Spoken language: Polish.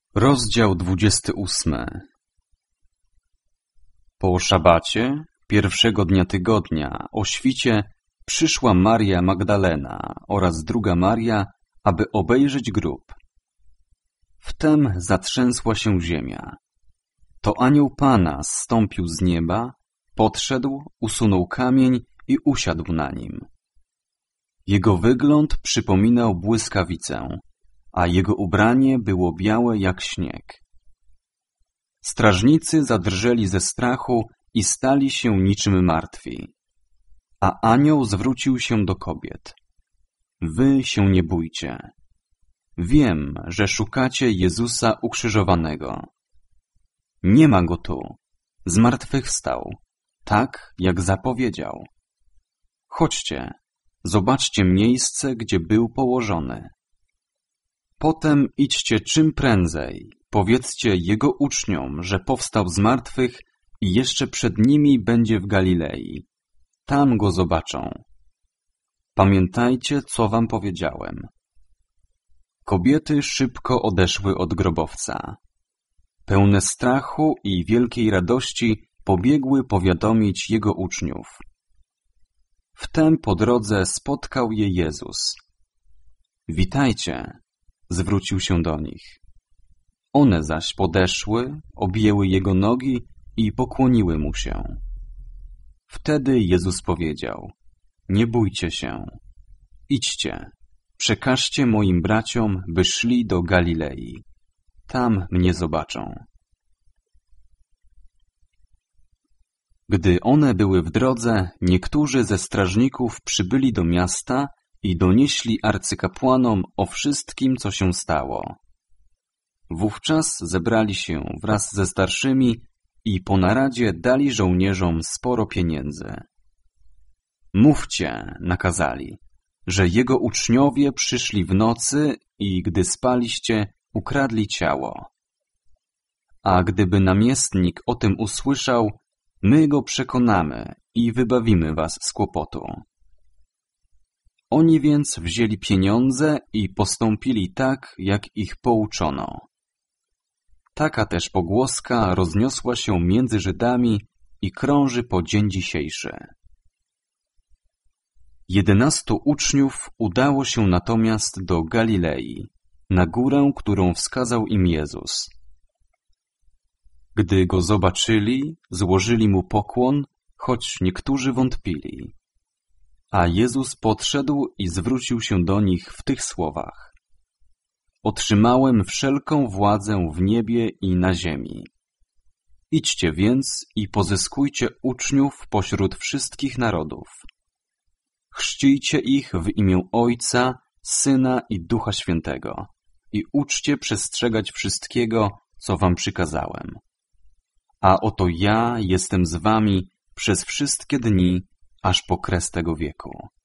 Rozdział 28. Po szabacie, pierwszego dnia tygodnia, o świcie, przyszła Maria Magdalena oraz druga Maria, aby obejrzeć grób. Wtem zatrzęsła się ziemia. To anioł Pana zstąpił z nieba, podszedł, usunął kamień i usiadł na nim. Jego wygląd przypominał błyskawicę, a jego ubranie było białe jak śnieg. Strażnicy zadrżeli ze strachu i stali się niczym martwi. A anioł zwrócił się do kobiet. Wy się nie bójcie. Wiem, że szukacie Jezusa ukrzyżowanego. Nie ma go tu. Zmartwychwstał, tak jak zapowiedział. Chodźcie, zobaczcie miejsce, gdzie był położony. Potem idźcie czym prędzej, powiedzcie jego uczniom, że powstał z martwych i jeszcze przed nimi będzie w Galilei. Tam go zobaczą. Pamiętajcie, co wam powiedziałem. Kobiety szybko odeszły od grobowca. Pełne strachu i wielkiej radości pobiegły powiadomić jego uczniów. Wtem po drodze spotkał je Jezus. Witajcie, zwrócił się do nich. One zaś podeszły, objęły jego nogi i pokłoniły mu się. Wtedy Jezus powiedział: nie bójcie się. Idźcie, przekażcie moim braciom, by szli do Galilei. Tam mnie zobaczą. Gdy one były w drodze, niektórzy ze strażników przybyli do miasta i donieśli arcykapłanom o wszystkim, co się stało. Wówczas zebrali się wraz ze starszymi i po naradzie dali żołnierzom sporo pieniędzy. Mówcie, nakazali, że jego uczniowie przyszli w nocy i gdy spaliście, ukradli ciało. A gdyby namiestnik o tym usłyszał, my go przekonamy i wybawimy was z kłopotu. Oni więc wzięli pieniądze i postąpili tak, jak ich pouczono. Taka też pogłoska rozniosła się między Żydami i krąży po dzień dzisiejszy. 11 uczniów udało się natomiast do Galilei, na górę, którą wskazał im Jezus. Gdy go zobaczyli, złożyli mu pokłon, choć niektórzy wątpili. A Jezus podszedł i zwrócił się do nich w tych słowach. Otrzymałem wszelką władzę w niebie i na ziemi. Idźcie więc i pozyskujcie uczniów pośród wszystkich narodów. Chrzcijcie ich w imię Ojca, Syna i Ducha Świętego i uczcie przestrzegać wszystkiego, co wam przykazałem. A oto ja jestem z wami przez wszystkie dni, aż po kres tego wieku.